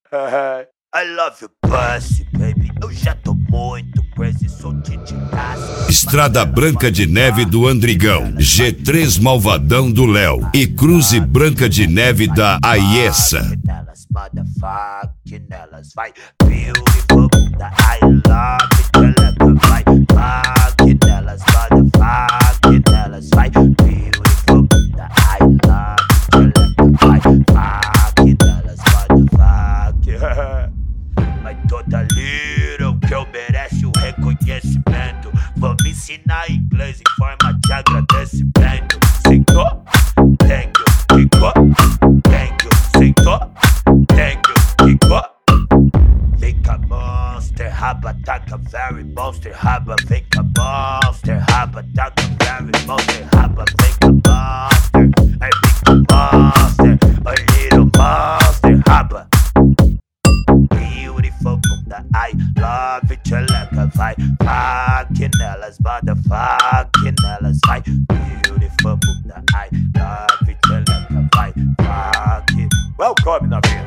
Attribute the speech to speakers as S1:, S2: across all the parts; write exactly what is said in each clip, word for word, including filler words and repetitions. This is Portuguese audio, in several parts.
S1: I love you, pussy, baby. Eu já tô muito crazy, sou Titi Cassi.
S2: Estrada Branca de Neve do Andrigão, G três Malvadão do Léo e Cruze Branca de Neve da Aiessa.
S1: Nelas, motherfucking nelas, vai. Beautiful, da I love it, tcheleca, vai. Fucking nelas, motherfucking nelas, vai. Beautiful, da I love it, tcheleca, vai. Fucking nelas, motherfucking. Mas toda little que eu merece o reconhecimento. Vou me ensinar inglês em forma de agradecimento. Sentou? Thank you, ficou? Thank you, sentou? Thank you, ficou? Vem cá, monster, raba, taca, very monster, raba, vem cá, monster, raba, taca, very monster, raba, vem cá, monster, é big monster, a little monster, raba. Beautiful bunda, I love it, tcheleca, vai. Fucking elas, motherfucking elas, vai. Beautiful bunda, I love it, tcheleca, vai. Fucking. Welcome, novinha.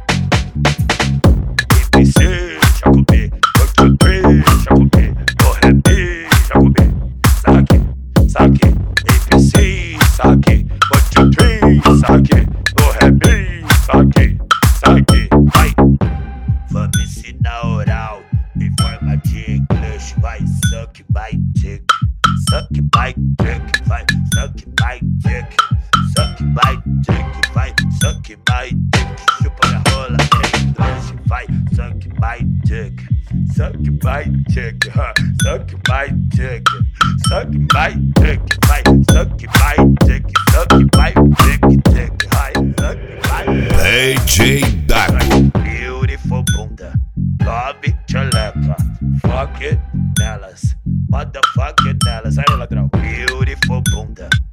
S1: A B C, já comi. One, two, three, já comi. Do, ré, mi, já comi. Saque, saque. A B C, saque. One, two, three, saque. Do, ré, mi, saque, saque, vai. Vamos ensinar oral em forma de inglês. Vai, suck my dick, suck my dick, vai, suck my dick, suck my dick, vai, suck my dick, chupa minha rola em inglês, vai, suck my dick, suck my dick, huh? Suck my dick, suck my dick, vai, suck my dick, suck my dick, dick, vai, suck my
S2: D J Dago.
S1: Beautiful bunda, love it, tcheleca, fuck it nelas, motherfuck it nelas, aí ladrão. Beautiful bunda,